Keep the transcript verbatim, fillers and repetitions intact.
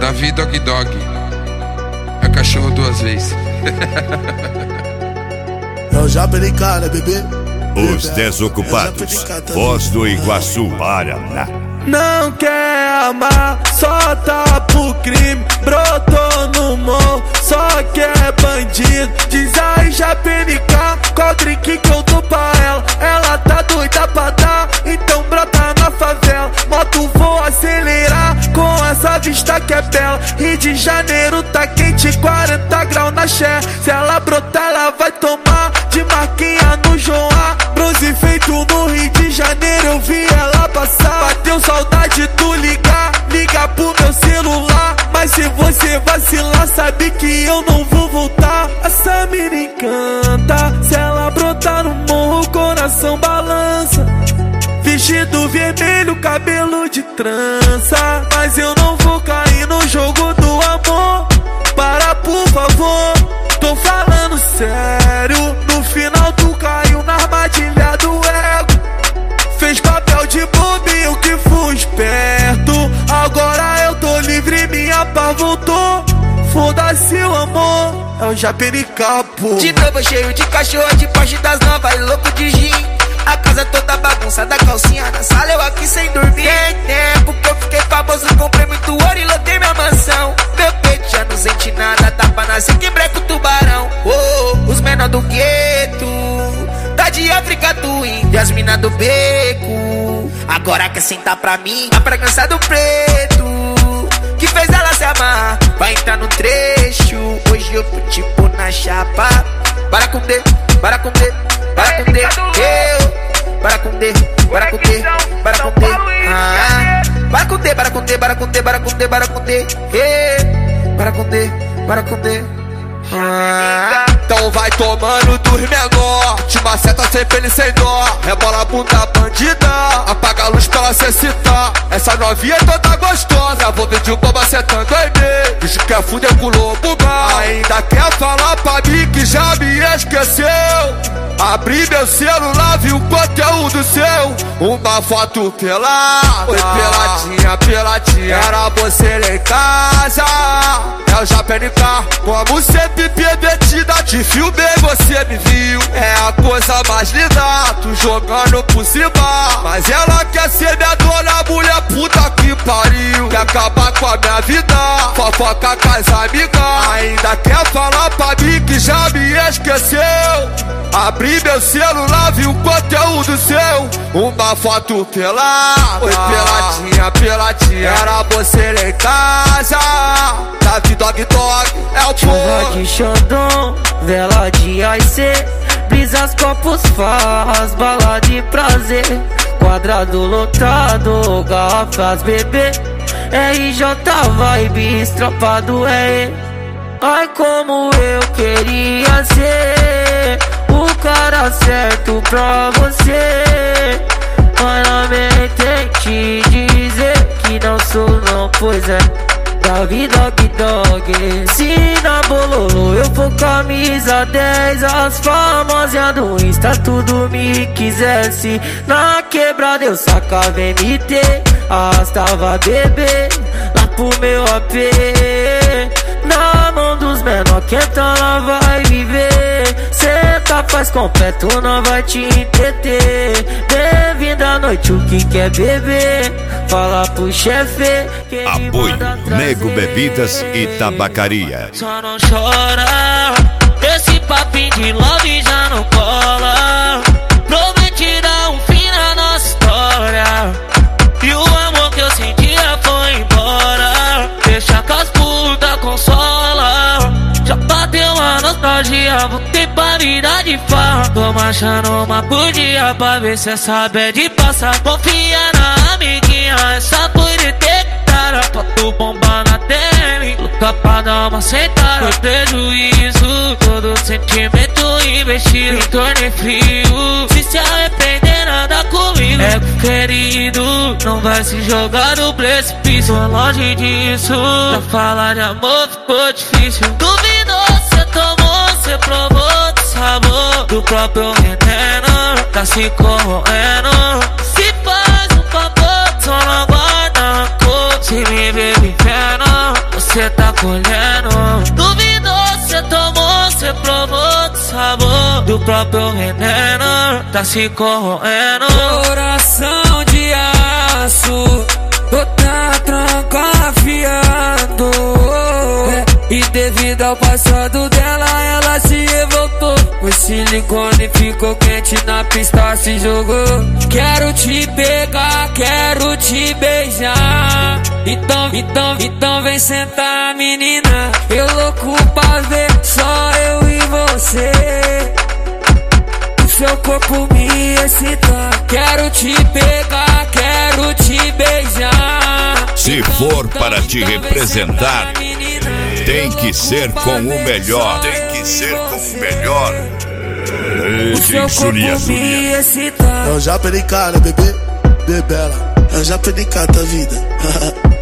Davi Dog Dog. É cachorro duas vezes. Eu já brinquei, né, bebê? Os Desocupados, Voz do Iguaçu, Paraná. Não quer amar, só tá pro crime. Brotou no morro, só quer bandido. Diz aí, já penica, qual drink que eu dou pra ela? Ela tá doida pra dar, então brota na favela. Moto vou acelerar, com essa vista que é bela. Rio de Janeiro tá quente, quarenta graus na Xé. Se ela brotar, ela vai tomar de marquinha no João A. Bronze feito no Rio de Janeiro, eu vi ela passar. Bateu saudade do ligar, liga pro meu celular. Mas se você vacilar, sabe que eu não vou voltar. Essa mina encanta, se ela brotar no morro, o coração balança. Vestido vermelho, cabelo de trança. Mas eu não vou cair no jogo do amor. Para, por favor, tô falando sério. No final tu caiu na armadilha do ego. Fez papel de bobo e eu que fui esperto. Agora eu tô livre, minha paz voltou. Foda-se o amor, é o Japenicapo. De novo cheio de cachorro, de Porsche das novas, louco de gin. A casa toda bagunçada, calcinha na sala, eu aqui sem dormir. Tem tempo que eu fiquei famoso, comprei muito ouro e lotei minha mansão. Meu peito já não sente nada, tá pra nascer, quebrei com o tubarão. Oh, oh, os menor do gueto, tá de África do Índio, e as mina do beco. Agora quer sentar pra mim, a fragrância do preto que fez ela se amar, vai entrar no trecho. Hoje eu tô tipo na chapa. Para com D, para com D, para com D, eu. Para com D, para com D, para com D, ah. Para com D, para com D, para com D, para com D, para com D, eu. Para com D, para com D, ah. Então vai tomando dos menor, te maceta sem pele sem dó. Rebola a bunda bandida, apaga a luz pra ela se excitar. Essa novinha é toda gostosa, vou ver de um bomba setando em mim. Diz que quer fuder com o lobo mal, ainda quer falar pra mim que já me esqueceu. Abri meu celular, vi o conteúdo seu. Uma foto pelada, oi peladinha, peladinha. Era você lá em casa, é o Japenicar. Como sempre pervertida, te filmei, você me viu. É a coisa mais linda, tu jogando por cima. Mas ela quer ser minha dona, mulher puta que pariu. Quer acabar com a minha vida, fofoca com as amigas. Ainda quer falar pra mim que já me esqueceu. Abri meu celular, vi o conteúdo seu. Uma foto pelada, oi peladinha, peladinha. Era você lá em casa, Davi Dog Dog, é o chuva de Xandão, vela de I C, brisas, copos, faz, bala de prazer. Quadrado lotado, garrafas, bebê. R J Vibes, tropa do E. Ai como eu queria ser o cara certo pra você. Mas lamento te dizer que não sou não, pois é Davi Dog Dog. Se na bololô eu for camisa dez, as famosas do Insta tudo me quisesse. Na quebrada eu sacava M T, arrastava bebê lá pro meu A P. Na mão dos menor, quem tá lá vai viver. Senta, faz completo, não vai te entreter. Bem-vindo à noite, o que quer beber? Fala pro chefe que ele Apoio manda trazer. Nego Bebidas e Tabacaria. Só não chora, esse papinho de love já não cola. Prometi dar um fim na nossa história, e o amor que eu sentia foi embora. Deixa com as putas, consola. Já bateu a nostalgia, voltei pra vida de farra. Tô marchando uma por dia pra ver se essa bad passa. Confia na amiguinha, essa doida tem cara. Foto bomba na T M, luta pra dar uma sentada. Foi prejuízo, todo sentimento investido em torneio frio. Se se arrepender, nada comigo. Ego querido, não vai se jogar no precipício. Longe disso, pra falar de amor ficou difícil. Duvidou, cê tomou, cê provou do sabor do próprio veneno. Tá se corroendo. Se faz um favor, só não guarda rancor. Se me vê vivendo, cê tá colhendo. Duvidou, cê tomou, cê provou do sabor do próprio veneno, tá se corroendo. Coração de aço, outra tranca afiado, é, e devido ao passado dela, ela se revoltou. O silicone ficou quente, na pista se jogou. Quero te pegar, quero te beijar. Então, então, então vem sentar, menina. Eu louco pra ver só eu e você. O seu corpo me excita. Quero te pegar, quero te beijar. Se for para te representar, tem que ser com o melhor. Tem que ser com o melhor. O seu corpo me excita. Eu já perdi cara, bebê, bebela. Eu já perdi cara da vida.